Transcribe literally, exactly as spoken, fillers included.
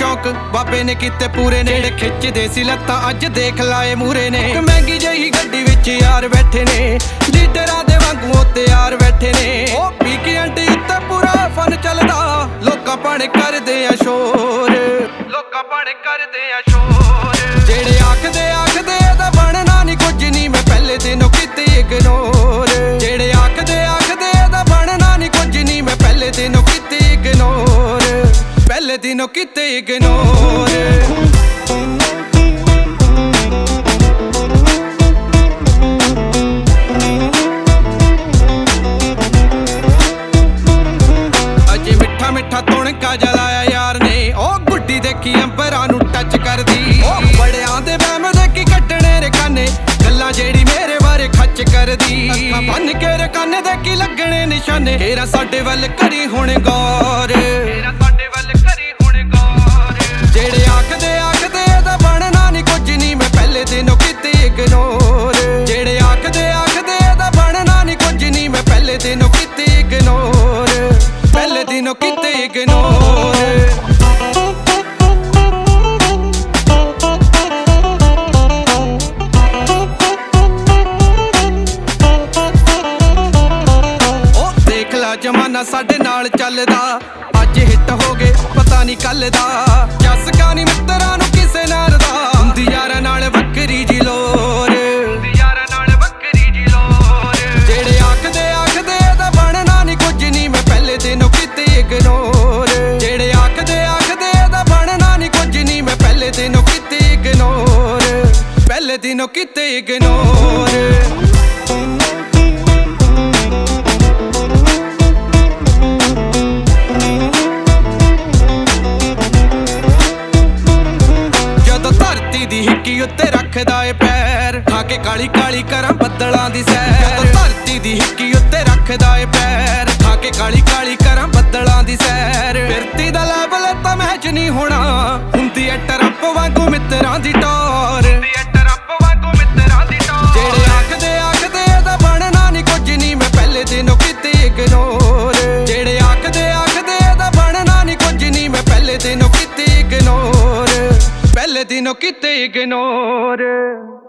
ਸ਼ੌਕ ਬਾਬੇ ਨੇ ਕੀਤੇ ਪੂਰੇ ਨੇ। ਜਿਹੜੇ ਖਿੱਚਦੇ ਸੀ ਲੱਤਾਂ ਅੱਜ ਦੇਖ ਲਾਏ ਮੂਰੇ ਨੇ। ਇੱਕ ਮਹਿੰਗੀ ਜਿਹੀ ਗੱਡੀ ਵਿੱਚ ਯਾਰ ਬੈਠੇ ਨੇ, ਲੀਡਰਾਂ ਦੇ ਵਾਂਗੂ ਉੱਤੇ ਯਾਰ ਬੈਠੇ ਨੇ। ਉਹ ਵੀਕਐਂਡ ਉੱਤੇ ਪੂਰਾ ਫਨ ਚੱਲਦਾ, ਲੋਕਾਂ ਪਾਣੇ ਕਰਦੇ ਆ ਸ਼ੋਰ, ਲੋਕਾਂ ਪਾਣੇ ਕਰਦੇ ਆ ਸ਼ੋਰ। ਜਿਹੜੇ ਆਖਦੇ ਆਖਦੇ ਇਹਦਾ ਬਣਨਾ ਨਹੀਂ ਕੁਝ ਨਹੀਂ, ਮੈਂ ਪਹਿਲੇ ਦਿਨੋਂ ਕੀਤੀ ਇਗਨੋਰ। ਜਿਹੜੇ ਆਖਦੇ ਆਖਦੇ ਇਹਦਾ ਬਣਨਾ ਨਹੀਂ ਕੁਝ ਨਹੀਂ, ਮੈਂ ਪਹਿਲੇ ਦਿਨੋਂ ਕੀਤੀ ਇਗਨੋਰ, ਪਹਿਲੇ ਦਿਨੋਂ ਕੀਤੇ ਇਗਨੋਰ। ਅਜੇ ਮਿੱਠਾ ਮਿੱਠਾ ਤੁਣਕਾ ਜਲਾਇਆ ਯਾਰ ਨੇ, ਉਹ ਗੁੱਡੀ ਦੇਖੀ ਅੰਬਰਾਂ ਨੂੰ ਟੱਚ ਕਰਦੀ। ਉਹ ਬੜਿਆਂ ਦੇ ਵਹਿਮ ਦੇਖੀ ਕੱਢਣੇ ਰਕਾਨੇ, ਗੱਲਾਂ ਜਿਹੜੀ ਮੇਰੇ ਬਾਰੇ ਖੱਚ ਕਰਦੀ। ਅੱਖਾਂ ਬੰਨ ਕੇ ਰਕਾਨੇ ਦੇਖੀ ਲੱਗਣੇ ਨਿਸ਼ਾਨੇ, ਤੇਰਾ ਸਾਡੇ ਵੱਲ ਕਰੀ ਹੁਣ ਗੌਰ, ਤੇਰਾ ਸਾਡੇ ਵੱਲ ਕਰੀ ਹੁਣ ਗੌਰ। ਜਿਹੜੇ ਆਖਦੇ ਆਖਦੇ ਇਹਦਾ ਬਣਨਾ ਨਹੀਂ ਕੁਝ ਨਹੀਂ, ਮੈਂ ਪਹਿਲੇ ਦਿਨੋਂ ਕੀਤੀ ਇਗਨੋਰ। ਜਿਹੜੇ ਆਖਦੇ ਆਖਦੇ ਇਹਦਾ ਬਣਨਾ ਨਹੀਂ ਕੁਝ ਨਹੀਂ, ਮੈਂ ਪਹਿਲੇ ਦਿਨੋਂ ਕੀਤੀ ਇਗਨੋਰ, ਪਹਿਲੇ ਦਿਨੋਂ ਕੀਤੀ ਇਗਨੋਰ। ਜਮਾਨਾ ਸਾਡੇ ਨਾਲ ਚੱਲਦਾ, ਅੱਜ ਹਿੱਟ ਹੋ ਗਏ ਪਤਾ ਨਹੀਂ ਕੱਲ ਦਾ। ਜੱਸਕਾ ਨੀ ਮਿੱਤਰਾਂ ਨੂੰ ਕਿਸੇ ਨਾਲ ਦਾ, ਹੁੰਦੀ ਯਾਰਾਂ ਨਾਲ ਵੱਖਰੀ ਜੀ ਲੋਰ, ਹੁੰਦੀ ਯਾਰਾਂ ਨਾਲ ਵੱਖਰੀ ਜੀ ਲੋਰ। ਜਿਹੜੇ ਆਖਦੇ ਆਖਦੇ ਇਹਦਾ ਬਣਨਾ ਨਹੀਂ ਕੁਝ ਨਹੀਂ, ਮੈਂ ਪਹਿਲੇ ਦਿਨੋਂ ਕੀਤੀ ਇਗਨੋਰ। ਜਿਹੜੇ ਆਖਦੇ ਆਖਦੇ ਇਹਦਾ ਬਣਨਾ ਨਹੀਂ ਕੁਝ ਨਹੀਂ, ਮੈਂ ਪਹਿਲੇ ਦਿਨੋਂ ਕੀਤੀ ਇਗਨੋਰ, ਪਹਿਲੇ ਦਿਨੋਂ ਕੀਤੀ ਇਗਨੋਰ। ਦੀ ਹਿੱਕੀ ਉੱਤੇ ਰੱਖਦਾ ਏ ਪੈਰ, ਖਾ ਕੇ ਕਾਲੀ ਕਾਲੀ ਕਰਾਂ ਬੱਦਲਾਂ ਦੀ ਸੈਰ। ਜਦੋਂ ਧਰਤੀ ਦੀ ਹਿੱਕੀ ਉੱਤੇ ਰੱਖਦਾ ਏ ਪੈਰ, ਖਾ ਕੇ ਕਾਲੀ ਕਾਲੀ ਕਰਾਂ ਬੱਦਲਾਂ ਦੀ ਸੈਰ। ਫਿਰਤੀ ਦਾ ਲੈਵਲ ਤਾਂ ਮੈਚ ਨਹੀਂ ਹੋਣਾ, ਹੁੰਦੀ ਐ ਟਰੰਪ ਵਾਂਗੂ ਮਿੱਤਰਾਂ ਦੀ ਟੌਰ, ਹੁੰਦੀ ਐ ਟਰੰਪ ਵਾਂਗੂ ਮਿੱਤਰਾਂ ਦੀ ਟੌਰ। ਜਿਹੜੇ ਆਖਦੇ ਆਖਦੇ ਇਹਦਾ ਬਣਨਾ ਨਹੀਂ ਕੁਝ ਨਹੀਂ, ਮੈਂ ਪਹਿਲੇ ਦਿਨੋਂ ਕੀਤੀ ਇਗਨੋਰ। ਜਿਹੜੇ ਆਖਦੇ ਆਖਦੇ ਇਹਦਾ ਬਣਨਾ ਨਹੀਂ ਕੁਝ ਨਹੀਂ, ਮੈਂ ਪਹਿਲੇ ਦਿਨੋਂ ਕੀਤੀ ਇਗਨੋਰ, ਪਹਿਲੇ ਦਿਨੋਂ ਕੀਤੇ ਇਗਨੋਰ।